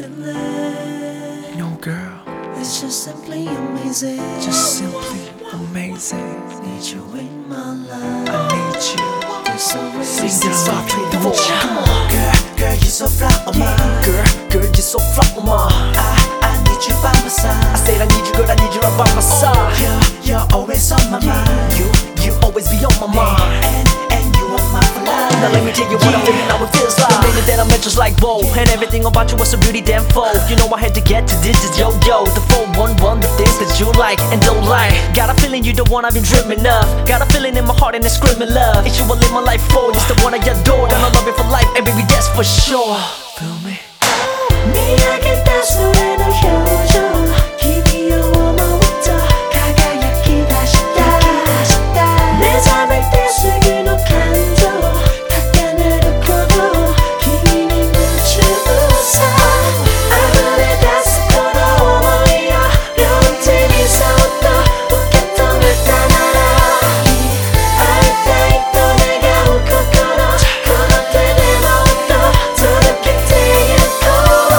feeling. No, girl, It's just simply amazing. just simply amazing. Need you in my life. I need you. You're so Sing it amazing. softly, Come on, don't come on. Girl, you're so flower. Girl, you're so flower. I need you by my side. I said I need you, girl, I need you right by my side. You're always on my mind. You always be on my mind. And you are my for life. Now let me tell you what I'm feeling, how it feels like. The minute that I met just like whoa, and everything about you was so beauty damn full. You know I had to get to this, is yo-yo. The 411, the things that you like and don't like. Got a feeling you the one I've been dreaming of. Got a feeling in my heart and it's screaming love. It's you I live my life for, it's the one I adore. And I love you for life, and baby that's for sure. Feel me? 네 약한 따스한 표정 기미워머부터 가까이 싶다 내 잠을 떼쓰기 너 간도 닦아내려 보고 기미니 멈추어서 I believe that's for the 어머니야 려운지 미소도 웃겼던 걸 따라라 알다 있던 내가 울컥 걸어대 내 마음도 더 깊게 뛰고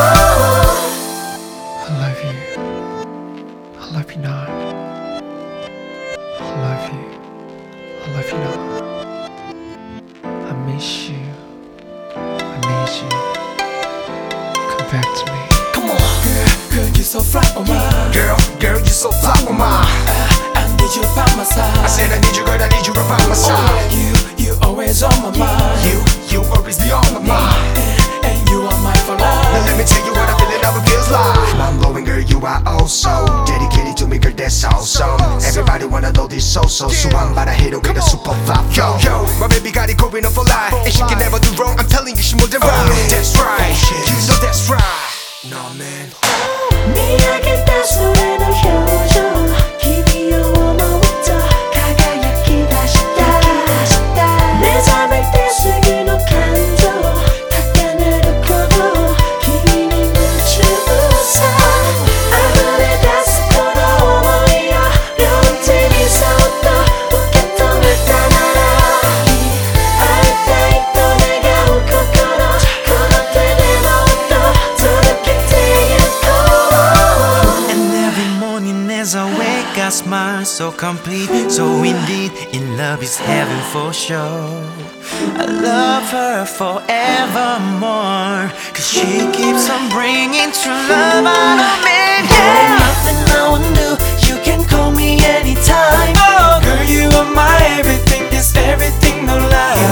I love you. I love you now. I love you. I love you now. I miss you. I need you. Come back to me. Come on, girl, you're so flower. Girl, you're so flower, ma. I need you by my side. I said I need you, girl, I need you right by my side. You always on my mind. You always be on my mind. And you are mine for Now life. let me tell you what I'm feeling, how it feels like. Mind blowing, girl, you are also dedicated to me, girl, that's awesome. Everybody wanna know this so 수완 바라 hit it with a super flop. Yo, my baby got it going on for life, and she can never do wrong. I'm telling you, she more than right. That's right, you know that's right. No man. 네 약한 따스한 표정 기미워머부터 가까이 싶다 내 잠을 떼쓰기 너 간도 닦아내려 보고 기미니 멈추어서 I believe that's for the 어머니야 려운지 미소도 웃겼던 걸 따라라 알다 있던 내가 울컥 걸어대 내 마음도 더 깊게 뛰고 And every morning as I wake I smile so complete, so indeed in love is heaven for sure. I love her forevermore, cause she keeps on bringing true love out of me. Ain't nothing I won't do. You can call me anytime. Oh, girl, you are my everything, this everything, no lie.